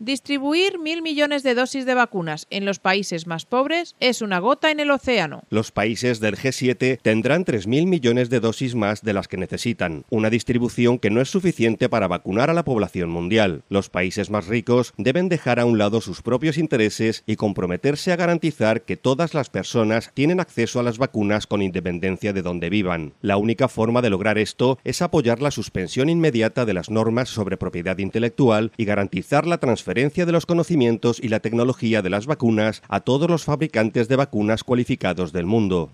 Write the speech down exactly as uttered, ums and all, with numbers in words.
Distribuir mil millones de dosis de vacunas en los países más pobres es una gota en el océano. Los países del G siete tendrán tres mil millones de dosis más de las que necesitan, una distribución que no es suficiente para vacunar a la población mundial. Los países más ricos deben dejar a un lado sus propios intereses y comprometerse a garantizar que todas las personas tienen acceso a las vacunas con independencia de dónde vivan. La única forma de lograr esto es apoyar la suspensión inmediata de las normas sobre propiedad intelectual y garantizar la transferencia de los conocimientos y la tecnología de las vacunas a todos los fabricantes de vacunas cualificados del mundo.